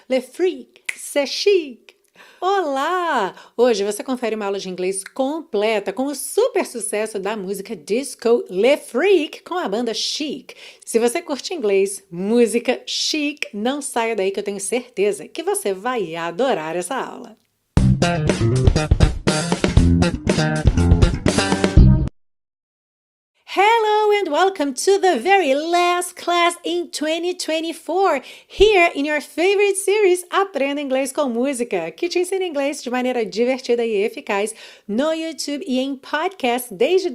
Le freak, c'est chic. Olá! Hoje você confere uma aula de inglês completa com o super sucesso da música disco Le Freak com a banda Chic. Se você curte inglês, música chic, não saia daí que eu tenho certeza que você vai adorar essa aula. Hello and welcome to the very last class in 2024, here in your favorite series Aprenda Inglês com Música, que te ensina inglês de maneira divertida e eficaz no YouTube e em podcast desde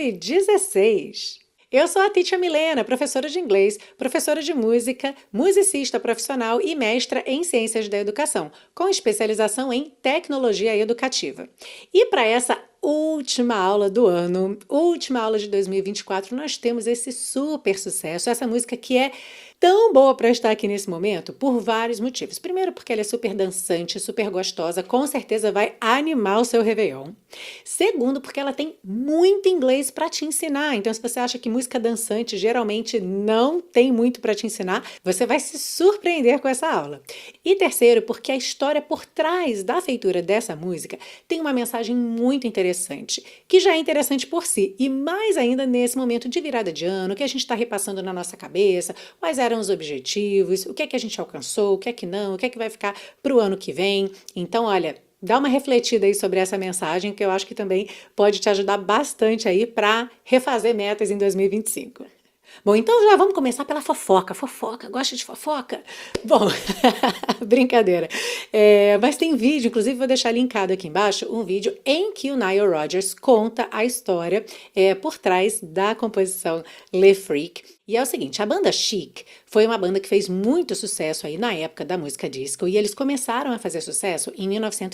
2016. Eu sou a Teacher Milena, professora de inglês, professora de música, musicista profissional e mestra em ciências da educação, com especialização em tecnologia educativa. E para essa última aula do ano, última aula de 2024, nós temos esse super sucesso, essa música que é tão boa para estar aqui nesse momento por vários motivos. Primeiro, porque ela é super dançante, super gostosa, com certeza vai animar o seu Réveillon. Segundo, porque ela tem muito inglês para te ensinar. Então, se você acha que música dançante geralmente não tem muito para te ensinar, você vai se surpreender com essa aula. E terceiro, porque a história por trás da feitura dessa música tem uma mensagem muito interessante, que já é interessante por si, e mais ainda nesse momento de virada de ano, que a gente está repassando na nossa cabeça, quais eram os objetivos, o que é que a gente alcançou, o que é que não, o que é que vai ficar para o ano que vem. Então, olha, dá uma refletida aí sobre essa mensagem, que eu acho que também pode te ajudar bastante aí para refazer metas em 2025. Bom, então já vamos começar pela fofoca. Fofoca, gosta de fofoca? Bom, brincadeira. Mas tem vídeo, inclusive vou deixar linkado aqui embaixo, um vídeo em que o Nile Rodgers conta a história por trás da composição Le Freak. E é o seguinte, a banda Chic foi uma banda que fez muito sucesso aí na época da música disco e eles começaram a fazer sucesso em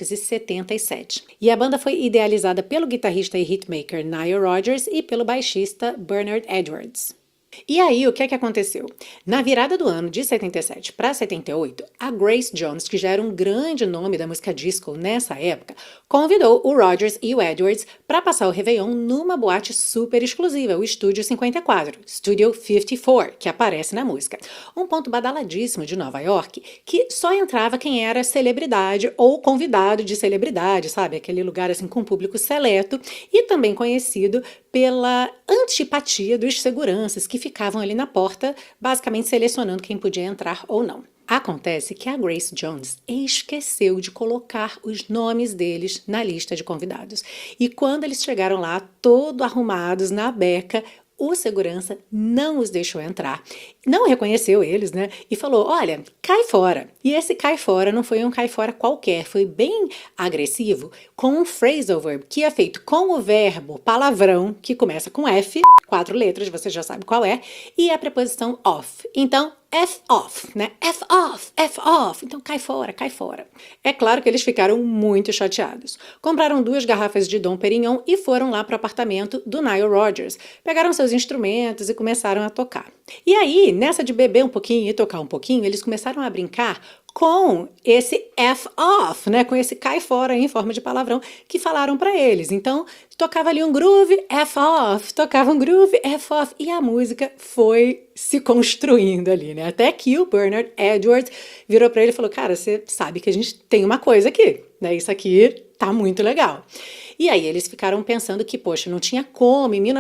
1977. E a banda foi idealizada pelo guitarrista e hitmaker Nile Rodgers e pelo baixista Bernard Edwards. E aí, o que é que aconteceu? Na virada do ano de 77 para 78, a Grace Jones, que já era um grande nome da música disco nessa época, convidou o Rodgers e o Edwards para passar o Réveillon numa boate super exclusiva, o Estúdio 54, Studio 54, que aparece na música. Um ponto badaladíssimo de Nova York, que só entrava quem era celebridade ou convidado de celebridade, sabe? Aquele lugar assim com público seleto e também conhecido pela antipatia dos seguranças que ficavam ali na porta, basicamente selecionando quem podia entrar ou não. Acontece que a Grace Jones esqueceu de colocar os nomes deles na lista de convidados. E quando eles chegaram lá, todo arrumados na beca, o segurança não os deixou entrar, não reconheceu eles, né? E falou, olha, cai fora. E esse cai fora não foi um cai fora qualquer, foi bem agressivo, com um phrasal verb, que é feito com o verbo palavrão, que começa com F, 4 letras, você já sabe qual é, e a preposição off. Então, F off, né? F off, F off. Então cai fora, cai fora. É claro que eles ficaram muito chateados. Compraram 2 garrafas de Dom Perignon e foram lá para o apartamento do Nile Rodgers. Pegaram seus instrumentos e começaram a tocar. E aí, nessa de beber um pouquinho e tocar um pouquinho, eles começaram a brincar com esse F off, né? Com esse cai fora em forma de palavrão que falaram para eles. Então, tocava ali um groove, F off, tocava um groove, F off, e a música foi se construindo ali, né? Até que o Bernard Edwards virou para ele e falou, cara, você sabe que a gente tem uma coisa aqui, né? Isso aqui tá muito legal. E aí eles ficaram pensando que, poxa, não tinha como, em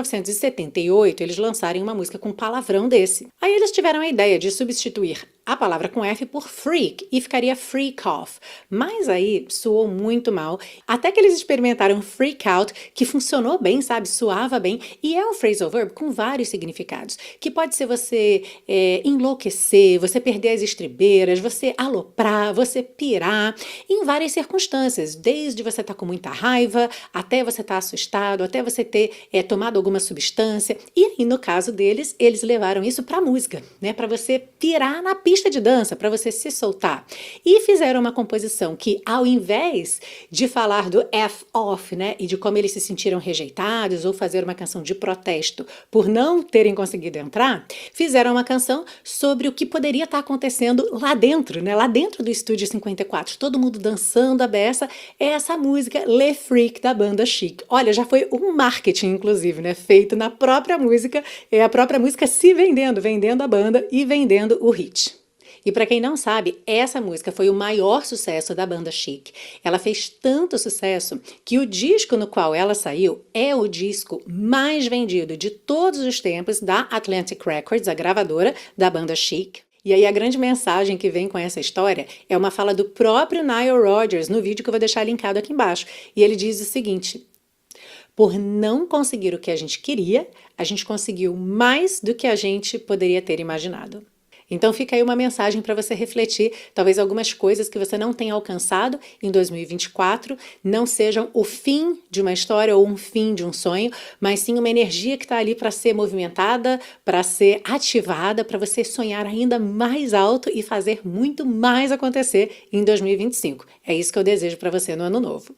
1978, eles lançarem uma música com um palavrão desse. Aí eles tiveram a ideia de substituir a palavra com F por freak e ficaria freak off. Mas aí soou muito mal, até que eles experimentaram freak out, que funcionou bem, sabe? Soava bem, e é um phrasal verb com vários significados, que pode ser você enlouquecer, você perder as estribeiras, você aloprar, você pirar, em várias circunstâncias, desde você estar com muita raiva, até você estar assustado, até você ter tomado alguma substância. E aí, no caso deles, eles levaram isso para a música, né? Para você pirar na pista de dança, para você se soltar. E fizeram uma composição que, ao invés de falar do F-off, né? E de como eles se sentiram rejeitados, ou fazer uma canção de protesto por não terem conseguido entrar, fizeram uma canção sobre o que poderia estar acontecendo lá dentro, né? Lá dentro do Estúdio 54. Todo mundo dançando a beça. É essa música Le Freak da banda Chic. Olha, já foi um marketing, inclusive, né? Feito na própria música. É a própria música se vendendo, vendendo a banda e vendendo o hit. E para quem não sabe, essa música foi o maior sucesso da banda Chic. Ela fez tanto sucesso que o disco no qual ela saiu é o disco mais vendido de todos os tempos da Atlantic Records, a gravadora da banda Chic. E aí a grande mensagem que vem com essa história é uma fala do próprio Nile Rodgers no vídeo que eu vou deixar linkado aqui embaixo. E ele diz o seguinte: por não conseguir o que a gente queria, a gente conseguiu mais do que a gente poderia ter imaginado. Então fica aí uma mensagem para você refletir, talvez algumas coisas que você não tenha alcançado em 2024 não sejam o fim de uma história ou um fim de um sonho, mas sim uma energia que está ali para ser movimentada, para ser ativada, para você sonhar ainda mais alto e fazer muito mais acontecer em 2025. É isso que eu desejo para você no ano novo.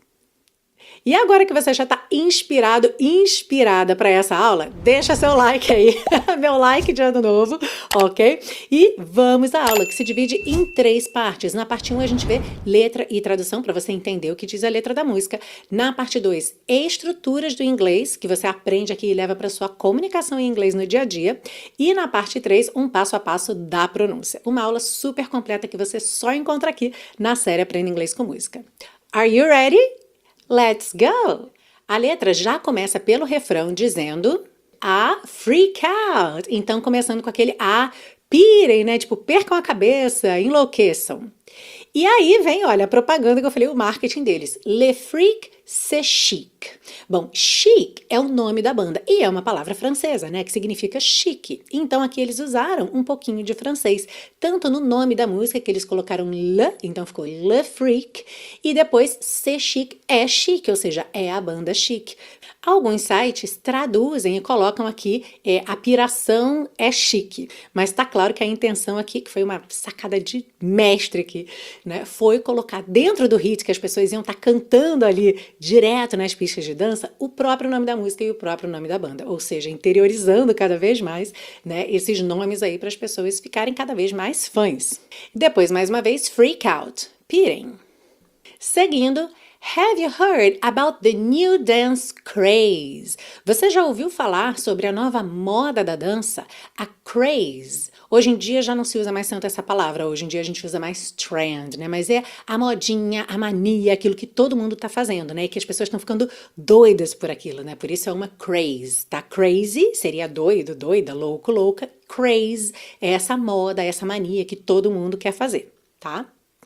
E agora que você já está inspirado, inspirada para essa aula, deixa seu like aí, meu like de ano novo, ok? E vamos à aula, que se divide em 3 partes. Na parte 1 a gente vê letra e tradução, para você entender o que diz a letra da música. Na parte 2, estruturas do inglês, que você aprende aqui e leva para sua comunicação em inglês no dia a dia. E na parte 3, um passo a passo da pronúncia. Uma aula super completa que você só encontra aqui na série Aprenda Inglês com Música. Are you ready? Let's go! A letra já começa pelo refrão dizendo a freak out. Então, começando com aquele a pirem, né? Tipo, percam a cabeça, enlouqueçam. E aí vem, olha, a propaganda que eu falei, o marketing deles. Le Freak, c'est chic. Bom, chic é o nome da banda e é uma palavra francesa, né, que significa chique. Então aqui eles usaram um pouquinho de francês, tanto no nome da música que eles colocaram le, então ficou Le Freak, e depois c'est chic é chique, ou seja, é a banda chique. Alguns sites traduzem e colocam aqui a piração é chique, mas tá claro que a intenção aqui, que foi uma sacada de mestre aqui, né, foi colocar dentro do hit que as pessoas iam estar cantando ali direto nas pistas de dança o próprio nome da música e o próprio nome da banda, ou seja, interiorizando cada vez mais, né, esses nomes aí para as pessoas ficarem cada vez mais fãs. Depois, mais uma vez, freak out, pirem. Seguindo, have you heard about the new dance craze? Você já ouviu falar sobre a nova moda da dança, a craze? Hoje em dia já não se usa mais tanto essa palavra, hoje em dia a gente usa mais trend, né? Mas é a modinha, a mania, aquilo que todo mundo tá fazendo, né? E que as pessoas estão ficando doidas por aquilo, né? Por isso é uma craze, tá? Crazy seria doido, doida, louco, louca. Craze é essa moda, essa mania que todo mundo quer fazer, tá?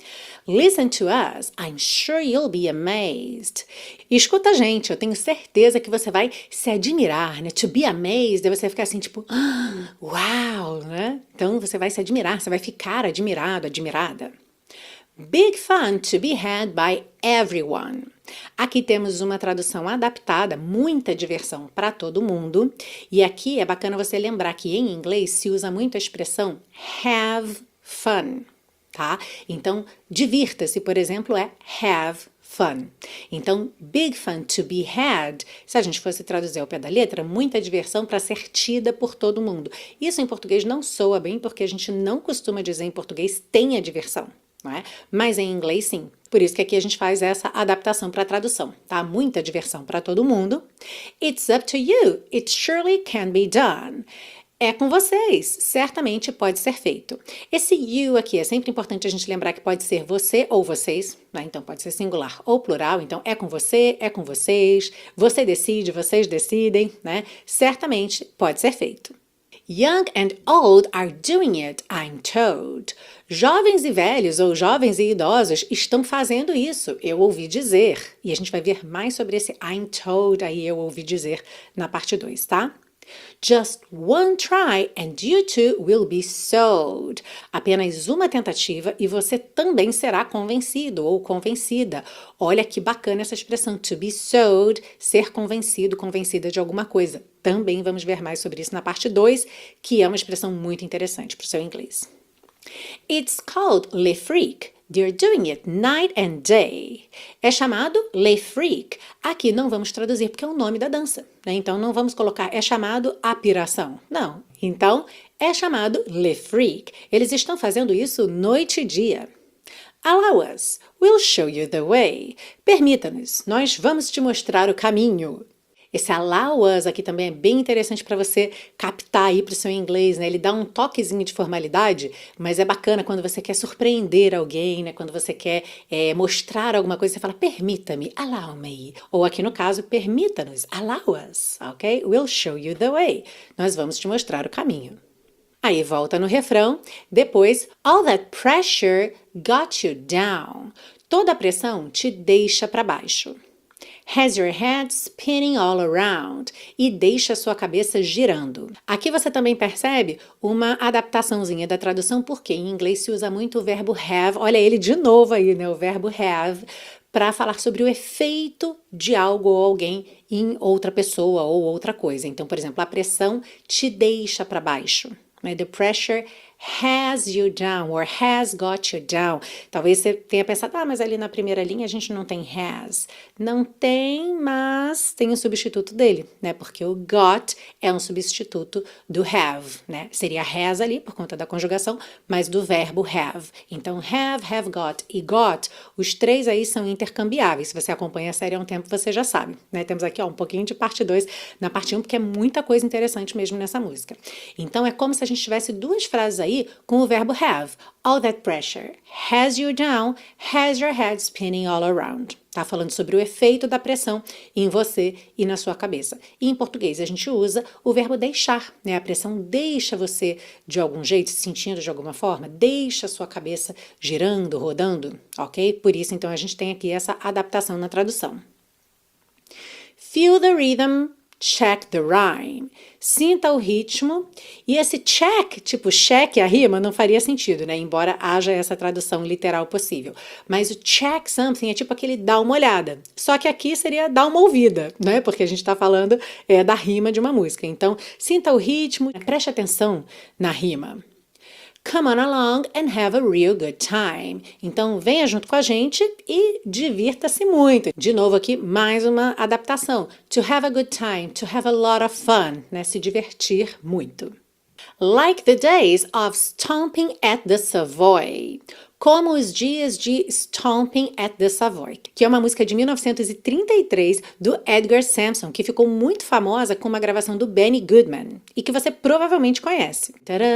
Listen to us, I'm sure you'll be amazed. Escuta a gente, eu tenho certeza que você vai se admirar, né? To be amazed, você vai ficar assim, tipo, uau, né? Então você vai se admirar, você vai ficar admirado, admirada. Big fun to be had by everyone. Aqui temos uma tradução adaptada, muita diversão para todo mundo. E aqui é bacana você lembrar que em inglês se usa muito a expressão have fun. Tá? Então, divirta-se, por exemplo, é have fun. Então, big fun to be had, se a gente fosse traduzir ao pé da letra, muita diversão para ser tida por todo mundo. Isso em português não soa bem, porque a gente não costuma dizer em português tenha diversão, não é? Mas em inglês sim. Por isso que aqui a gente faz essa adaptação para a tradução, tá? Muita diversão para todo mundo. It's up to you. It surely can be done. É com vocês, certamente pode ser feito. Esse you aqui é sempre importante a gente lembrar que pode ser você ou vocês, né? Então pode ser singular ou plural, então é com você, é com vocês, você decide, vocês decidem, né? Certamente pode ser feito. Young and old are doing it, I'm told. Jovens e velhos ou jovens e idosos estão fazendo isso, eu ouvi dizer. E a gente vai ver mais sobre esse I'm told aí, eu ouvi dizer, na parte 2, tá? Just one try and you too will be sold. Apenas uma tentativa e você também será convencido ou convencida. Olha que bacana essa expressão, to be sold, ser convencido, convencida de alguma coisa. Também vamos ver mais sobre isso na parte 2, que é uma expressão muito interessante para o seu inglês. It's called Le Freak. They're doing it night and day. É chamado Le Freak. Aqui não vamos traduzir porque é o nome da dança, né? Então não vamos colocar é chamado a piração. Não. Então é chamado Le Freak. Eles estão fazendo isso noite e dia. Allow us. We'll show you the way. Permita-nos. Nós vamos te mostrar o caminho. Esse allow us aqui também é bem interessante para você captar aí para o seu inglês, né? Ele dá um toquezinho de formalidade, mas é bacana quando você quer surpreender alguém, né? Quando você quer mostrar alguma coisa, você fala, permita-me, allow me. Ou aqui no caso, permita-nos, allow us, ok? We'll show you the way. Nós vamos te mostrar o caminho. Aí volta no refrão, depois, all that pressure got you down. Toda a pressão te deixa para baixo. Has your head spinning all around. E deixa a sua cabeça girando. Aqui você também percebe uma adaptaçãozinha da tradução, porque em inglês se usa muito o verbo have. Olha ele de novo aí, né? O verbo have, para falar sobre o efeito de algo ou alguém em outra pessoa ou outra coisa. Então, por exemplo, a pressão te deixa para baixo. The pressure has you down or has got you down. Talvez você tenha pensado, mas ali na primeira linha a gente não tem has. Não tem, mas tem o substituto dele, né? Porque o got é um substituto do have, né? Seria has ali por conta da conjugação, mas do verbo have. Então have got e got, os três aí são intercambiáveis. Se você acompanha a série há um tempo, você já sabe, né? Temos aqui um pouquinho de parte 2 na parte 1, porque é muita coisa interessante mesmo nessa música. Então é como se a gente tivesse duas frases aí com o verbo have. All that pressure has you down, has your head spinning all around. Tá falando sobre o efeito da pressão em você e na sua cabeça. E em português a gente usa o verbo deixar, né? A pressão deixa você de algum jeito, se sentindo de alguma forma, deixa a sua cabeça girando, rodando, ok? Por isso então a gente tem aqui essa adaptação na tradução. Feel the rhythm, check the rhyme. Sinta o ritmo. E esse check, tipo cheque a rima, não faria sentido, né? Embora haja essa tradução literal possível. Mas o check something é tipo aquele dá uma olhada. Só que aqui seria dar uma ouvida, né? Porque a gente está falando da rima de uma música. Então, sinta o ritmo, preste atenção na rima. Come on along and have a real good time. Então, venha junto com a gente e divirta-se muito. De novo aqui, mais uma adaptação. To have a good time, to have a lot of fun, né? Se divertir muito. Like the days of stomping at the Savoy. Como os dias de Stomping at the Savoy, que é uma música de 1933 do Edgar Sampson, que ficou muito famosa com uma gravação do Benny Goodman e que você provavelmente conhece.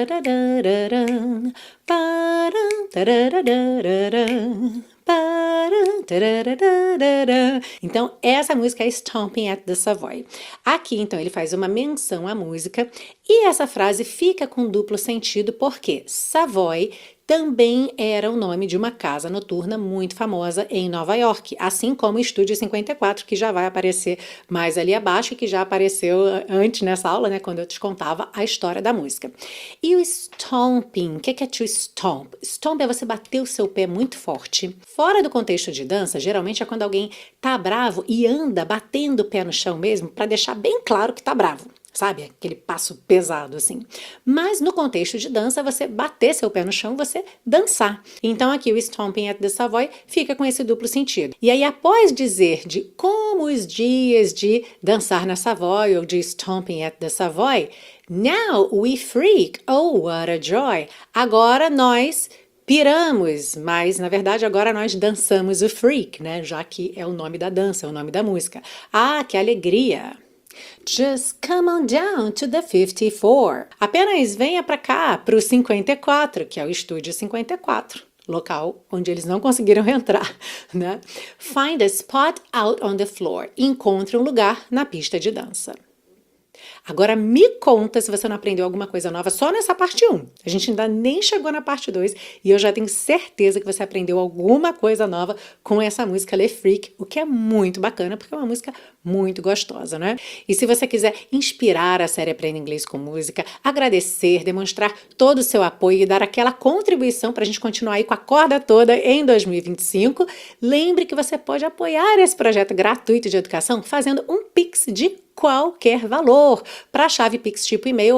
Então, essa música é Stomping at the Savoy. Aqui, então, ele faz uma menção à música e essa frase fica com duplo sentido porque Savoy também era o nome de uma casa noturna muito famosa em Nova York, assim como o Estúdio 54, que já vai aparecer mais ali abaixo e que já apareceu antes nessa aula, né, quando eu te contava a história da música. E o stomping, o que é to stomp? Stomp é você bater o seu pé muito forte. Fora do contexto de dança, geralmente é quando alguém tá bravo e anda batendo o pé no chão mesmo para deixar bem claro que tá bravo. Sabe? Aquele passo pesado assim. Mas no contexto de dança, você bater seu pé no chão, você dançar. Então aqui o Stomping at the Savoy fica com esse duplo sentido. E aí após dizer de como os dias de dançar na Savoy ou de Stomping at the Savoy, now we freak, oh what a joy. Agora nós piramos, mas na verdade agora nós dançamos o freak, né? Já que é o nome da dança, é o nome da música. Ah, que alegria! Just come on down to the 54. Apenas venha para cá, para o 54, que é o Estúdio 54, local onde eles não conseguiram entrar, né? Find a spot out on the floor. Encontre um lugar na pista de dança. Agora me conta se você não aprendeu alguma coisa nova só nessa parte 1. A gente ainda nem chegou na parte 2 e eu já tenho certeza que você aprendeu alguma coisa nova com essa música Le Freak, o que é muito bacana porque é uma música muito gostosa, né? E se você quiser inspirar a série Aprenda Inglês com Música, agradecer, demonstrar todo o seu apoio e dar aquela contribuição para a gente continuar aí com a corda toda em 2025, lembre que você pode apoiar esse projeto gratuito de educação fazendo um Pix de qualquer valor para a chave Pix tipo e-mail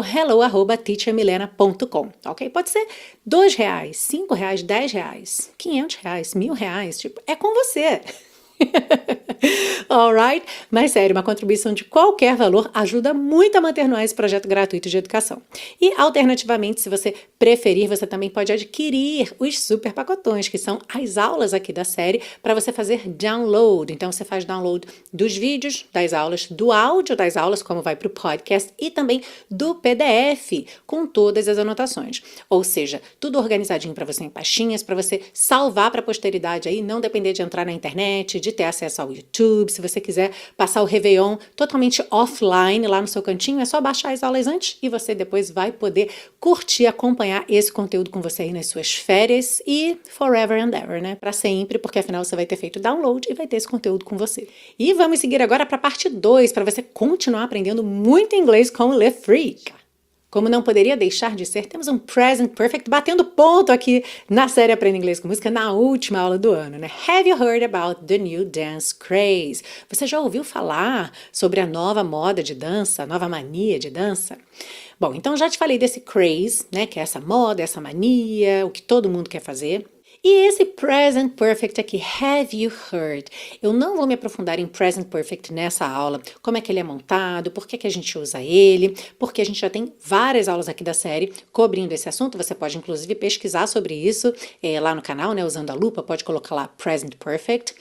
hello@teachermilena.com, ok? Pode ser R$2, R$5, R$10, R$500, R$1.000, tipo, é com você. Alright? Mas sério, uma contribuição de qualquer valor ajuda muito a manter no ar esse projeto gratuito de educação. E, alternativamente, se você preferir, você também pode adquirir os super pacotões, que são as aulas aqui da série, para você fazer download. Então, você faz download dos vídeos das aulas, do áudio das aulas, como vai para o podcast, e também do PDF, com todas as anotações. Ou seja, tudo organizadinho para você em pastinhas, para você salvar para a posteridade aí, não depender de entrar na internet, de ter acesso ao YouTube. Se você quiser passar o Réveillon totalmente offline lá no seu cantinho, é só baixar as aulas antes e você depois vai poder curtir, acompanhar esse conteúdo com você aí nas suas férias e forever and ever, né? Para sempre, porque afinal você vai ter feito download e vai ter esse conteúdo com você. E vamos seguir agora para a parte 2, para você continuar aprendendo muito inglês com o Le Freak. Como não poderia deixar de ser, temos um Present Perfect batendo ponto aqui na série Aprenda Inglês com Música na última aula do ano, né? Have you heard about the new dance craze? Você já ouviu falar sobre a nova moda de dança, a nova mania de dança? Bom, então já te falei desse craze, né? Que é essa moda, essa mania, o que todo mundo quer fazer. E esse Present Perfect aqui, have you heard? Eu não vou me aprofundar em Present Perfect nessa aula, como é que ele é montado, por que a gente usa ele, porque a gente já tem várias aulas aqui da série cobrindo esse assunto, você pode inclusive pesquisar sobre isso lá no canal, né, usando a lupa, pode colocar lá Present Perfect,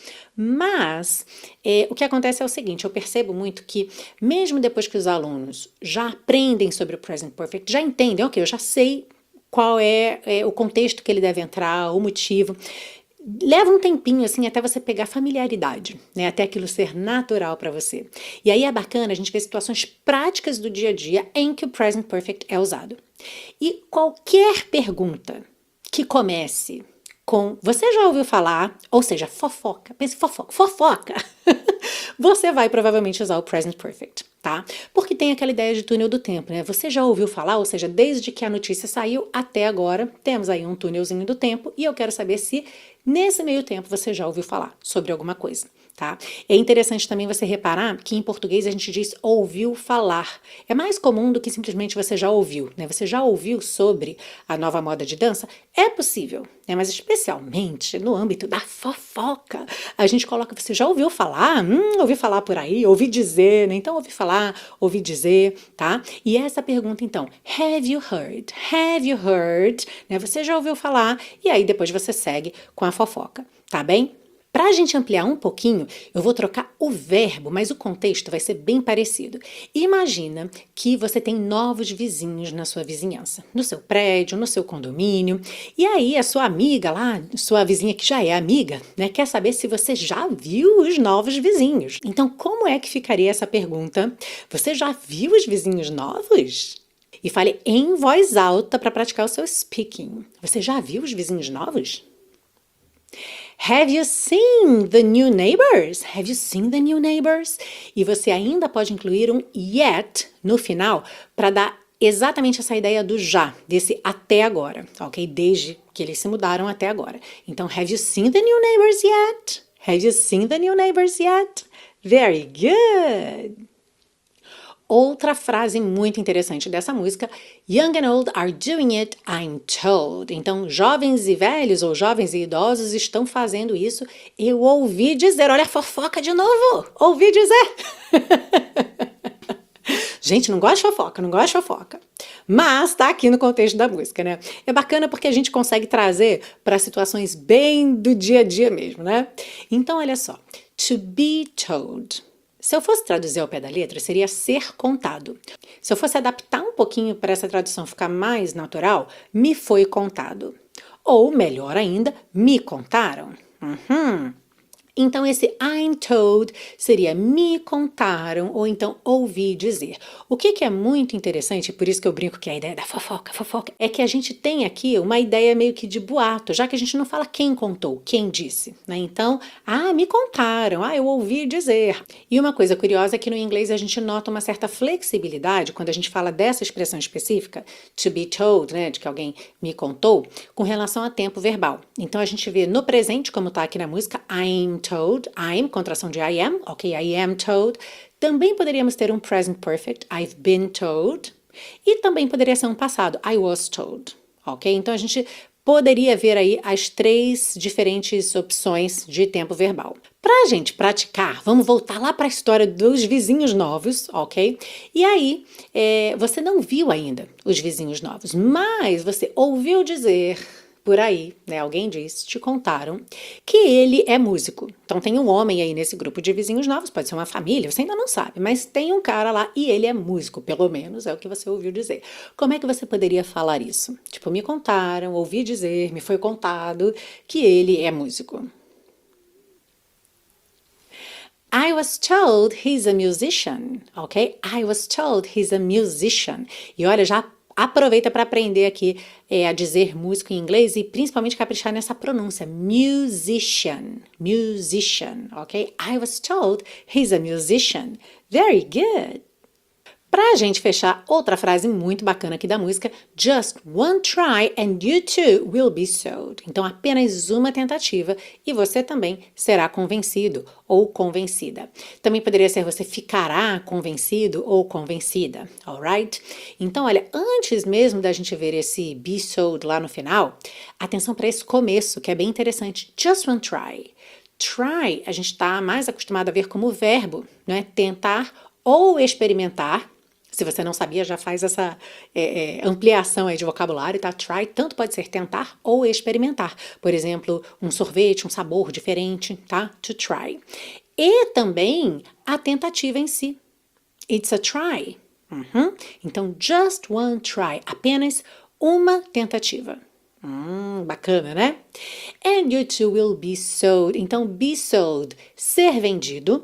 mas o que acontece é o seguinte, eu percebo muito que mesmo depois que os alunos já aprendem sobre o Present Perfect, já entendem, ok, eu já sei qual é o contexto que ele deve entrar, o motivo. Leva um tempinho, assim, até você pegar familiaridade, né? Até aquilo ser natural para você. E aí é bacana a gente ver situações práticas do dia a dia em que o Present Perfect é usado. E qualquer pergunta que comece com você já ouviu falar, ou seja, fofoca, pense fofoca, fofoca, você vai provavelmente usar o Present Perfect, tá? Porque tem aquela ideia de túnel do tempo, né? Você já ouviu falar, ou seja, desde que a notícia saiu até agora, temos aí um túnelzinho do tempo e eu quero saber se nesse meio tempo você já ouviu falar sobre alguma coisa, tá? É interessante também você reparar que em português a gente diz ouviu falar. É mais comum do que simplesmente você já ouviu, né? Você já ouviu sobre a nova moda de dança? É possível, né? Mas especialmente no âmbito da fofoca, a gente coloca, você já ouviu falar? Ouvi falar por aí, ouvi dizer, né? Então ouvi falar, ouvi dizer, tá? E essa pergunta então, have you heard? Have you heard? Né? Você já ouviu falar? E aí depois você segue com a fofoca, tá bem? Para a gente ampliar um pouquinho, eu vou trocar o verbo, mas o contexto vai ser bem parecido. Imagina que você tem novos vizinhos na sua vizinhança, no seu prédio, no seu condomínio, e aí a sua amiga lá, sua vizinha que já é amiga, né, quer saber se você já viu os novos vizinhos. Então, como é que ficaria essa pergunta? Você já viu os vizinhos novos? E fale em voz alta para praticar o seu speaking. Você já viu os vizinhos novos? Have you seen the new neighbors? Have you seen the new neighbors? E você ainda pode incluir um yet no final para dar exatamente essa ideia do já, desse até agora, ok? Desde que eles se mudaram até agora. Então, have you seen the new neighbors yet? Have you seen the new neighbors yet? Very good! Outra frase muito interessante dessa música, Young and old are doing it, I'm told. Então, jovens e velhos ou jovens e idosos estão fazendo isso. Eu ouvi dizer, olha a fofoca de novo, ouvi dizer. Gente, não gosto de fofoca, não gosto de fofoca. Mas tá aqui no contexto da música, né? É bacana porque a gente consegue trazer para situações bem do dia a dia mesmo, né? Então, olha só, to be told. Se eu fosse traduzir ao pé da letra, seria ser contado. Se eu fosse adaptar um pouquinho para essa tradução ficar mais natural, me foi contado. Ou, melhor ainda, me contaram. Então, esse I'm told seria me contaram ou então ouvi dizer. O que é muito interessante, por isso que eu brinco que a ideia da fofoca, é que a gente tem aqui uma ideia meio que de boato, já que a gente não fala quem contou, quem disse, né? Então, me contaram, eu ouvi dizer. E uma coisa curiosa é que no inglês a gente nota uma certa flexibilidade quando a gente fala dessa expressão específica, to be told, né, de que alguém me contou, com relação a tempo verbal. Então, a gente vê no presente, como está aqui na música, I'm told, I'm, contração de I am, ok, I am told. Também poderíamos ter um present perfect, I've been told. E também poderia ser um passado, I was told, ok? Então a gente poderia ver aí as três diferentes opções de tempo verbal. Pra gente praticar, vamos voltar lá para a história dos vizinhos novos, ok? E aí, você não viu ainda os vizinhos novos, mas você ouviu dizer por aí, né? Alguém disse, te contaram, que ele é músico. Então tem um homem aí nesse grupo de vizinhos novos, pode ser uma família, você ainda não sabe, mas tem um cara lá e ele é músico, pelo menos é o que você ouviu dizer. Como é que você poderia falar isso? Tipo, me contaram, ouvi dizer, me foi contado que ele é músico. I was told he's a musician, ok? I was told he's a musician. E olha, já aproveita para aprender aqui a dizer músico em inglês e principalmente caprichar nessa pronúncia. Musician, musician, ok? I was told he's a musician. Very good. Pra gente fechar, outra frase muito bacana aqui da música, just one try and you too will be sold. Então, apenas uma tentativa e você também será convencido ou convencida. Também poderia ser você ficará convencido ou convencida, alright? Então, olha, antes mesmo da gente ver esse be sold lá no final, atenção para esse começo, que é bem interessante. Just one try. Try, a gente está mais acostumado a ver como verbo, né? Tentar ou experimentar. Se você não sabia, já faz essa ampliação aí de vocabulário, tá? Try tanto pode ser tentar ou experimentar. Por exemplo, um sorvete, um sabor diferente, tá? To try. E também a tentativa em si. It's a try. Então, just one try. Apenas uma tentativa. Bacana, né? And you too will be sold. Então, be sold, ser vendido.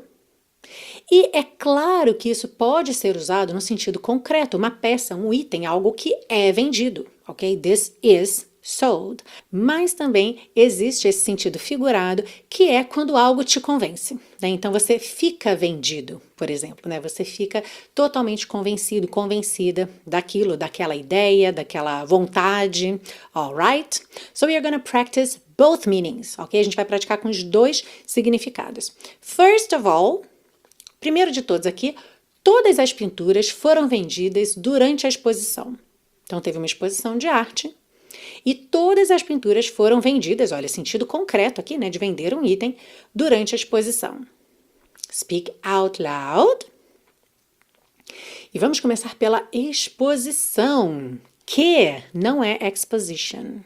E é claro que isso pode ser usado no sentido concreto, uma peça, um item, algo que é vendido, ok? This is sold. Mas também existe esse sentido figurado, que é quando algo te convence, né? Então você fica vendido, por exemplo, né? Você fica totalmente convencido, convencida daquilo, daquela ideia, daquela vontade, alright? So we are gonna practice both meanings, ok? A gente vai praticar com os dois significados. First of all, primeiro de todos aqui, todas as pinturas foram vendidas durante a exposição. Então, teve uma exposição de arte e todas as pinturas foram vendidas, olha, sentido concreto aqui, né, de vender um item durante a exposição. Speak out loud. E vamos começar pela exposição, que não é exposition.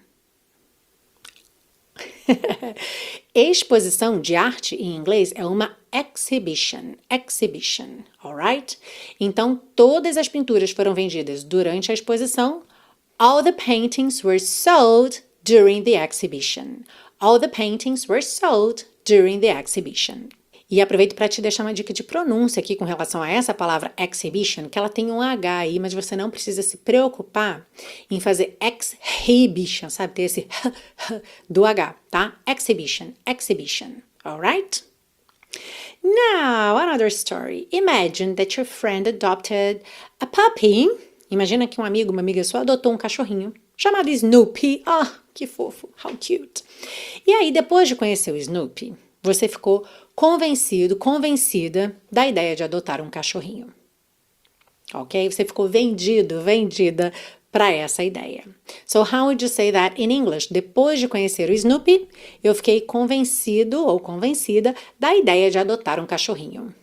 Exposição de arte em inglês é uma exhibition, alright? Então, todas as pinturas foram vendidas durante a exposição. All the paintings were sold during the exhibition. All the paintings were sold during the exhibition. E aproveito para te deixar uma dica de pronúncia aqui com relação a essa palavra exhibition, que ela tem um H aí, mas você não precisa se preocupar em fazer exhibition, sabe? Ter esse do H, tá? Exhibition, alright? Now, another story. Imagine that your friend adopted a puppy. Imagina que um amigo, uma amiga sua adotou um cachorrinho chamado Snoopy. Ah, que fofo, how cute. E aí, depois de conhecer o Snoopy, você ficou convencido, convencida da ideia de adotar um cachorrinho. Ok? Você ficou vendida para essa ideia. So how would you say that in English? Depois de conhecer o Snoopy, eu fiquei convencido ou convencida da ideia de adotar um cachorrinho.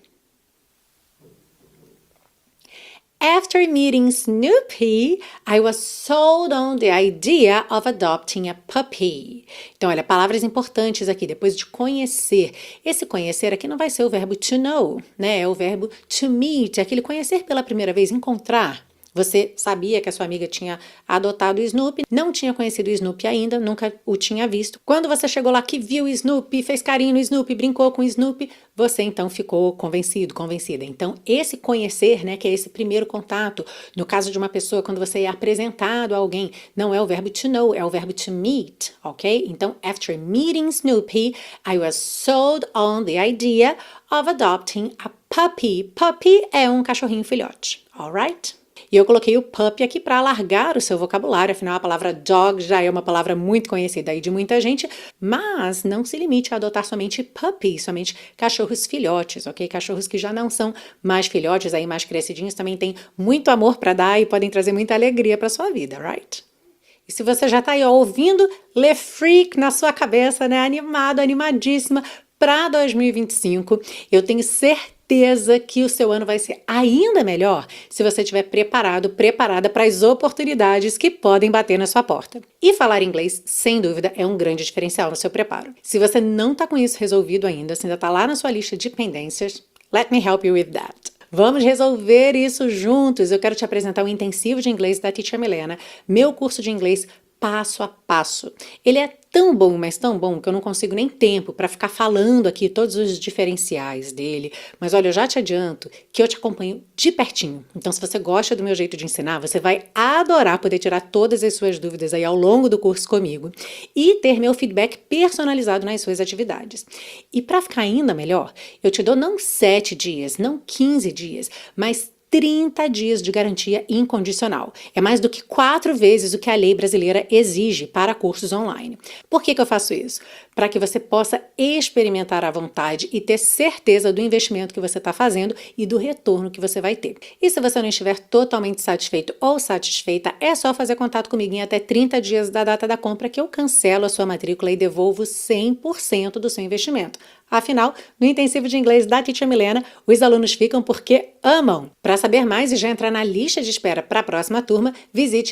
After meeting Snoopy, I was sold on the idea of adopting a puppy. Então, olha, palavras importantes aqui, depois de conhecer. Esse conhecer aqui não vai ser o verbo to know, né? É o verbo to meet, aquele conhecer pela primeira vez, encontrar. Você sabia que a sua amiga tinha adotado o Snoopy, não tinha conhecido o Snoopy ainda, nunca o tinha visto. Quando você chegou lá que viu o Snoopy, fez carinho no Snoopy, brincou com o Snoopy, você então ficou convencido, convencida. Então, esse conhecer, né, que é esse primeiro contato, no caso de uma pessoa, quando você é apresentado a alguém, não é o verbo to know, é o verbo to meet, ok? Então, after meeting Snoopy, I was sold on the idea of adopting a puppy. Puppy é um cachorrinho filhote, alright? E eu coloquei o puppy aqui para alargar o seu vocabulário, afinal a palavra dog já é uma palavra muito conhecida aí de muita gente, mas não se limite a adotar somente puppy, somente cachorros filhotes, ok? Cachorros que já não são mais filhotes, aí mais crescidinhos, também têm muito amor para dar e podem trazer muita alegria para sua vida, right? E se você já está aí ouvindo Le Freak na sua cabeça, né? Animado, animadíssima, para 2025. Eu tenho certeza que o seu ano vai ser ainda melhor se você estiver preparado, preparada para as oportunidades que podem bater na sua porta. E falar inglês, sem dúvida, é um grande diferencial no seu preparo. Se você não está com isso resolvido ainda, se ainda está lá na sua lista de pendências, let me help you with that. Vamos resolver isso juntos. Eu quero te apresentar o intensivo de inglês da Teacher Milena, meu curso de inglês passo a passo. Ele é tão bom, mas tão bom, que eu não consigo nem tempo para ficar falando aqui todos os diferenciais dele. Mas olha, eu já te adianto que eu te acompanho de pertinho. Então, se você gosta do meu jeito de ensinar, você vai adorar poder tirar todas as suas dúvidas aí ao longo do curso comigo e ter meu feedback personalizado nas suas atividades. E para ficar ainda melhor, eu te dou não 7 dias, não 15 dias, mas 30 dias de garantia incondicional. É mais do que 4 vezes o que a lei brasileira exige para cursos online. Por que eu faço isso? Para que você possa experimentar à vontade e ter certeza do investimento que você está fazendo e do retorno que você vai ter. E se você não estiver totalmente satisfeito ou satisfeita, é só fazer contato comigo em até 30 dias da data da compra que eu cancelo a sua matrícula e devolvo 100% do seu investimento. Afinal, no intensivo de inglês da Teacher Milena, os alunos ficam porque amam. Para saber mais e já entrar na lista de espera para a próxima turma, visite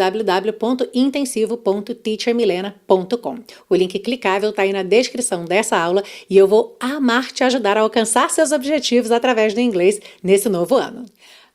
www.intensivo.teachermilena.com. O link clicável está aí na descrição dessa aula e eu vou amar te ajudar a alcançar seus objetivos através do inglês nesse novo ano.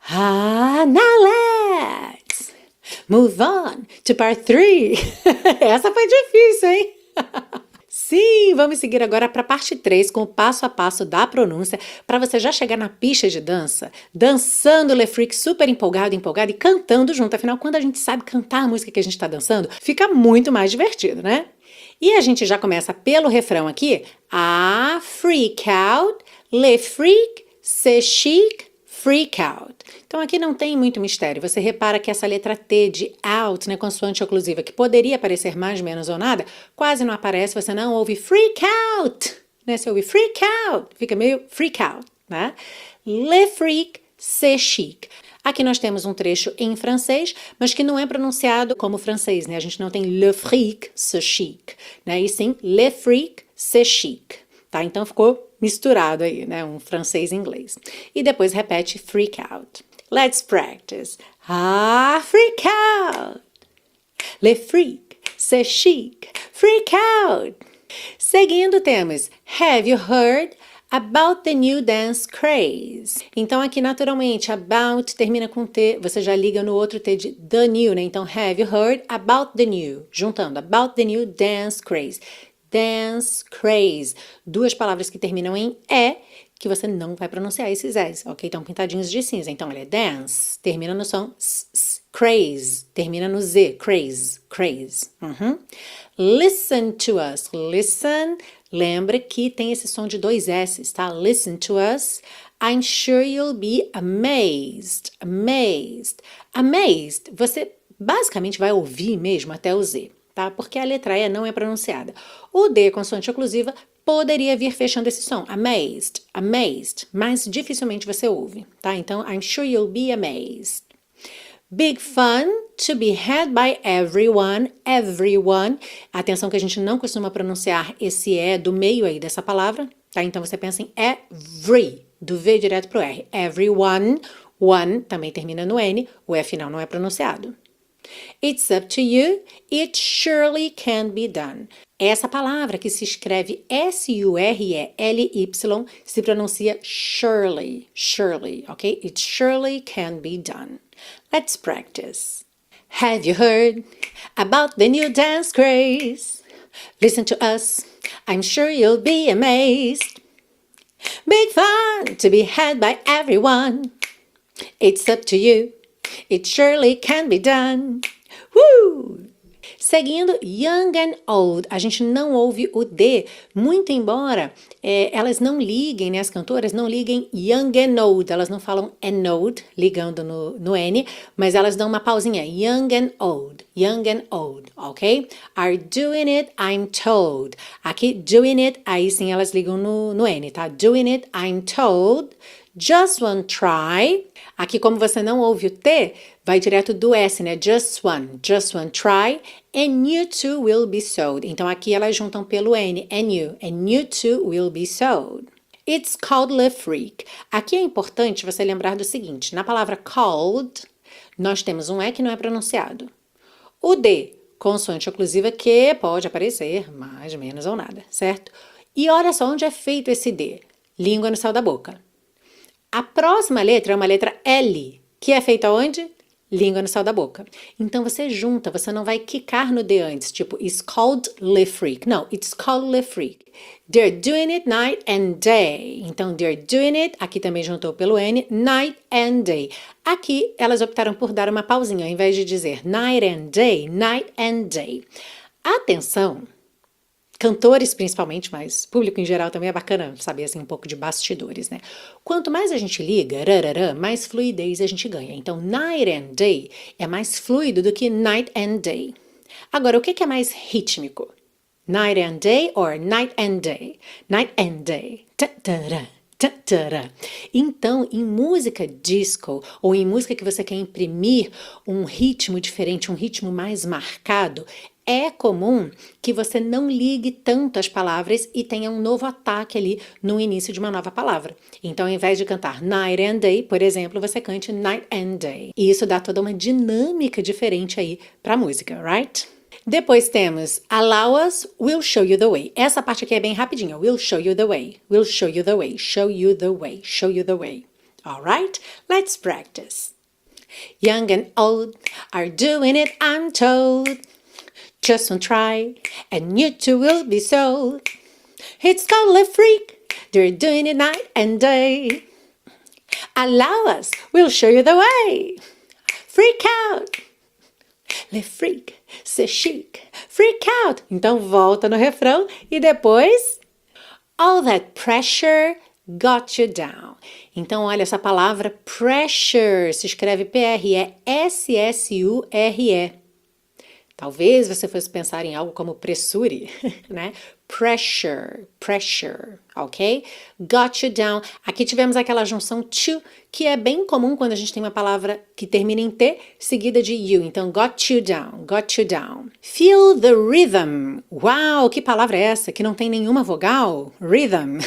Now let's move on to part 3. Essa foi difícil, hein? Sim, vamos seguir agora para a parte 3 com o passo a passo da pronúncia para você já chegar na pista de dança, dançando Le Freak super empolgado e cantando junto. Afinal, quando a gente sabe cantar a música que a gente está dançando, fica muito mais divertido, né? E a gente já começa pelo refrão aqui. A freak out, Le Freak, c'est chic, freak out. Então aqui não tem muito mistério, você repara que essa letra T de out, né, consoante oclusiva, que poderia aparecer mais, menos ou nada, quase não aparece, você não ouve freak out, né, você ouve freak out, fica meio freak out, né? Le freak, c'est chic. Aqui nós temos um trecho em francês, mas que não é pronunciado como francês, né, a gente não tem le freak, c'est chic, né, e sim le freak, c'est chic, tá? Então ficou misturado aí, né, um francês e inglês. E depois repete freak out. Let's practice. Ah, freak out. Le freak, c'est chic. Freak out. Seguindo temos have you heard about the new dance craze? Então aqui naturalmente about termina com T, você já liga no outro T de the new, né? Então have you heard about the new? Juntando about the new dance craze. Dance craze. Duas palavras que terminam em E, que você não vai pronunciar esses S, ok? Então, pintadinhos de cinza. Então, ele é dance, termina no som S, craze, termina no Z, craze, craze. Listen to us, listen, lembra que tem esse som de 2 S, tá? Listen to us, I'm sure you'll be amazed, amazed. Amazed, você basicamente vai ouvir mesmo até o Z, tá? Porque a letra E não é pronunciada. O D, consoante oclusiva, poderia vir fechando esse som, amazed, amazed, mas dificilmente você ouve, tá? Então, I'm sure you'll be amazed. Big fun to be had by everyone, everyone. Atenção que a gente não costuma pronunciar esse E do meio aí dessa palavra, tá? Então, você pensa em every, do V direto pro R. Everyone, one também termina no N, o E final não é pronunciado. It's up to you, it surely can be done. Essa palavra que se escreve S-U-R-E-L-Y se pronuncia surely, surely, ok? It surely can be done. Let's practice. Have you heard about the new dance craze? Listen to us, I'm sure you'll be amazed. Big fun to be had by everyone. It's up to you. It surely can be done. Woo! Seguindo young and old, a gente não ouve o D, muito embora elas não liguem, né, as cantoras não liguem young and old, elas não falam and old, ligando no N, mas elas dão uma pausinha, young and old, ok? Are doing it, I'm told. Aqui, doing it, aí sim elas ligam no N, tá? Doing it, I'm told. Just one try. Aqui, como você não ouve o T, vai direto do S, né? Just one try, and you too will be sold. Então, aqui elas juntam pelo N, and you too will be sold. It's called Le Freak. Aqui é importante você lembrar do seguinte, na palavra called, nós temos um E que não é pronunciado. O D, consoante oclusiva que pode aparecer mais, menos ou nada, certo? E olha só onde é feito esse D. Língua no céu da boca. A próxima letra é uma letra L, que é feita onde? Língua no céu da boca. Então você junta, você não vai quicar no D antes, tipo, it's called Le Freak. Não, it's called Le Freak. They're doing it night and day. Então, they're doing it, aqui também juntou pelo N, night and day. Aqui, elas optaram por dar uma pausinha, ao invés de dizer night and day, night and day. Atenção! Cantores principalmente, mas público em geral também é bacana saber assim, um pouco de bastidores, né? Quanto mais a gente liga, mais fluidez a gente ganha. Então, night and day é mais fluido do que night and day. Agora, o que é mais rítmico? Night and day or night and day? Night and day. Ta-ta-ra. Então, em música disco ou em música que você quer imprimir um ritmo diferente, um ritmo mais marcado, é comum que você não ligue tanto as palavras e tenha um novo ataque ali no início de uma nova palavra. Então, ao invés de cantar night and day, por exemplo, você cante night and day. E isso dá toda uma dinâmica diferente aí para a música, right? Depois temos allow us, we'll show you the way. Essa parte aqui é bem rapidinha. We'll show you the way. We'll show you the way. Show you the way. Show you the way. Alright? Let's practice. Young and old are doing it, I'm told. Just one try, and you too will be sold. It's called Le Freak. They're doing it night and day. Allow us, we'll show you the way. Freak out. Le Freak, c'est chic. Freak out. Então volta no refrão e depois all that pressure got you down. Então olha essa palavra pressure se escreve P-R-E-S-S-U-R-E. Talvez você fosse pensar em algo como pressure, né? Pressure, ok? Got you down. Aqui tivemos aquela junção to, que é bem comum quando a gente tem uma palavra que termina em T, seguida de you. Então, got you down, got you down. Feel the rhythm. Uau, que palavra é essa? Que não tem nenhuma vogal? Rhythm.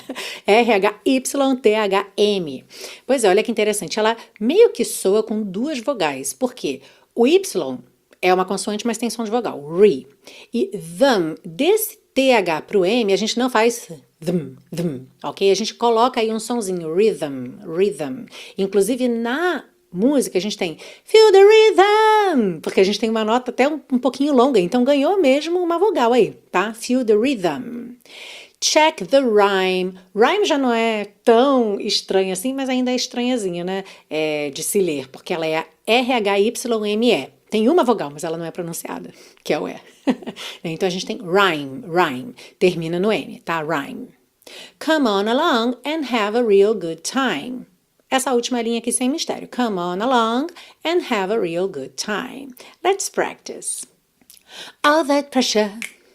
R-H-Y-T-H-M. Pois é, olha que interessante. Ela meio que soa com duas vogais. Por quê? O Y é uma consoante, mas tem som de vogal, re. E them, desse TH pro M, a gente não faz them, ok? A gente coloca aí um sonzinho, rhythm. Inclusive, na música, a gente tem feel the rhythm, porque a gente tem uma nota até um pouquinho longa, então ganhou mesmo uma vogal aí, tá? Feel the rhythm. Check the rhyme. Rhyme já não é tão estranha assim, mas ainda é estranhazinha, né? De se ler, porque ela é R-H-Y-M-E. Tem uma vogal, mas ela não é pronunciada, que é o E. Então a gente tem rhyme, termina no N, tá? Rhyme. Come on along and have a real good time. Essa última linha aqui sem mistério. Come on along and have a real good time. Let's practice. All that pressure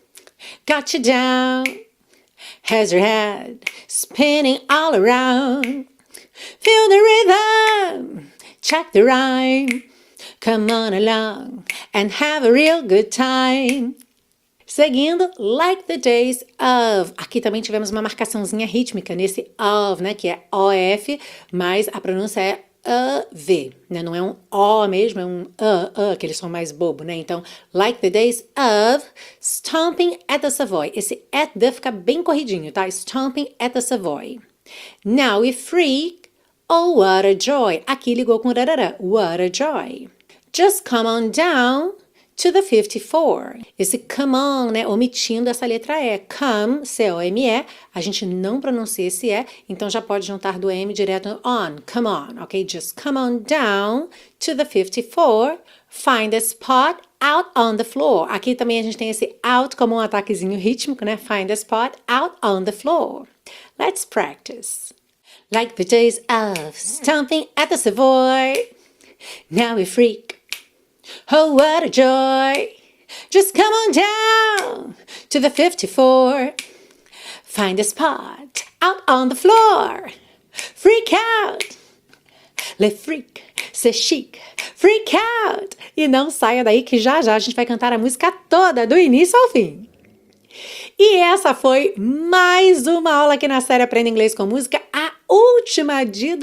got you down, has your head spinning all around. Feel the rhythm, check the rhyme. Come on along and have a real good time. Seguindo, like the days of. Aqui também tivemos uma marcaçãozinha rítmica nesse of, né? Que é OF, mas a pronúncia é V, né? Não é um O mesmo, é um aquele som mais bobo, né? Então, like the days of stomping at the Savoy. Esse at the fica bem corridinho, tá? Stomping at the Savoy. Now we freak, oh what a joy. Aqui ligou com rarará, what a joy. Just come on down to the 54. Esse come on, né, omitindo essa letra E. Come, C-O-M-E, a gente não pronuncia esse E, então já pode juntar do M direto no on, come on, ok? Just come on down to the 54, find a spot out on the floor. Aqui também a gente tem esse out como um ataquezinho rítmico, né? Find a spot out on the floor. Let's practice. Like the days of stomping at the Savoy, now we freak. Oh, what a joy. Just come on down to the 54. Find a spot out on the floor. Freak out! Le freak, c'est chic, freak out! E não saia daí que já já a gente vai cantar a música toda, do início ao fim. E essa foi mais uma aula aqui na série Aprenda Inglês com Música, a última de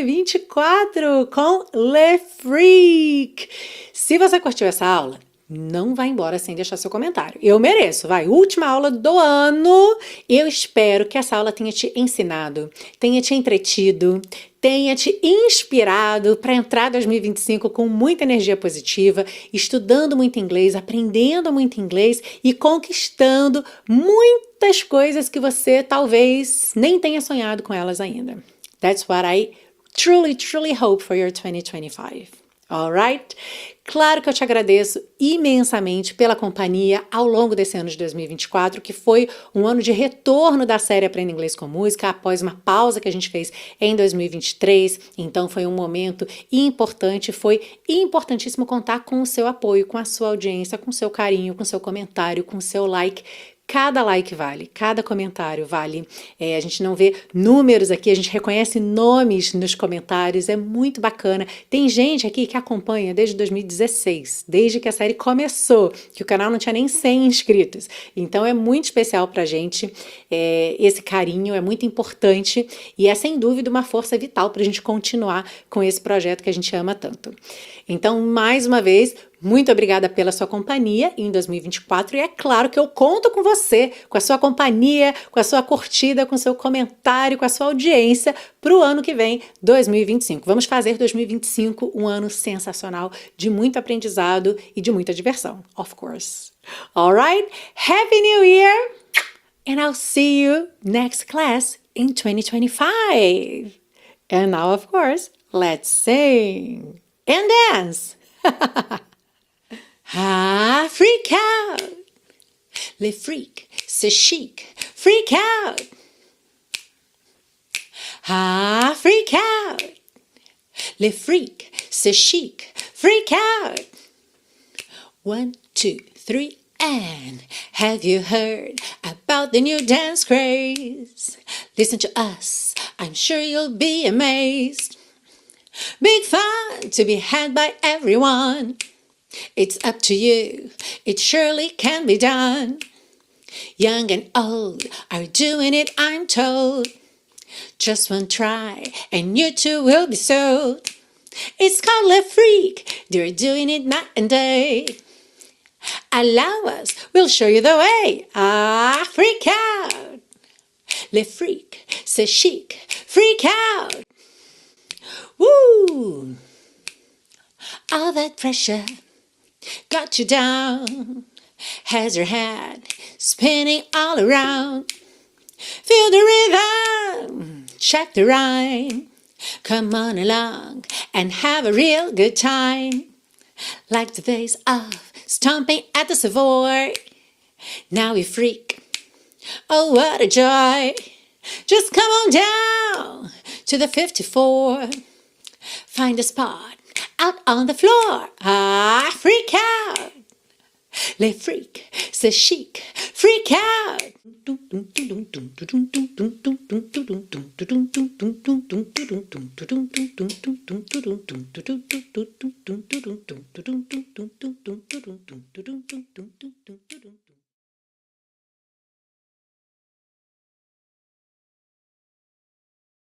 2024 com Le Freak. Se você curtiu essa aula, não vá embora sem deixar seu comentário. Eu mereço, vai. Última aula do ano. Eu espero que essa aula tenha te ensinado, tenha te entretido, tenha te inspirado para entrar 2025 com muita energia positiva, estudando muito inglês, aprendendo muito inglês e conquistando muitas coisas que você talvez nem tenha sonhado com elas ainda. That's what I truly hope for your 2025. Alright? Claro que eu te agradeço imensamente pela companhia ao longo desse ano de 2024, que foi um ano de retorno da série Aprenda Inglês com Música, após uma pausa que a gente fez em 2023. Então foi um momento importante, foi importantíssimo contar com o seu apoio, com a sua audiência, com o seu carinho, com o seu comentário, com o seu like. Cada like vale, cada comentário vale. A gente não vê números aqui, a gente reconhece nomes nos comentários, é muito bacana. Tem gente aqui que acompanha desde 2016, desde que a série começou, que o canal não tinha nem 100 inscritos. Então é muito especial pra gente, esse carinho é muito importante e é sem dúvida uma força vital pra gente continuar com esse projeto que a gente ama tanto. Então, mais uma vez, muito obrigada pela sua companhia em 2024 e é claro que eu conto com você, com a sua companhia, com a sua curtida, com o seu comentário, com a sua audiência para o ano que vem, 2025. Vamos fazer 2025 um ano sensacional, de muito aprendizado e de muita diversão, of course. Alright? Happy New Year! And I'll see you next class in 2025. And now, of course, let's sing and dance! Ah, freak out! Le freak, c'est chic, freak out! Ah, freak out! Le freak, c'est chic, freak out! 1, 2, 3, and have you heard about the new dance craze? Listen to us, I'm sure you'll be amazed. Big fun to be had by everyone. It's up to you, it surely can be done. Young and old are doing it, I'm told. Just one try and you too will be sold. It's called Le Freak, they're doing it night and day. Allow us, we'll show you the way. Ah, freak out! Le Freak, c'est chic, freak out! Woo! All that pressure got you down, has your head spinning all around. Feel the rhythm, check the rhyme. Come on along and have a real good time. Like the days of stomping at the Savoy. Now we freak, oh what a joy. Just come on down to the 54. Find a spot out on the floor. Ah, freak out! Le freak, c'est chic, freak out!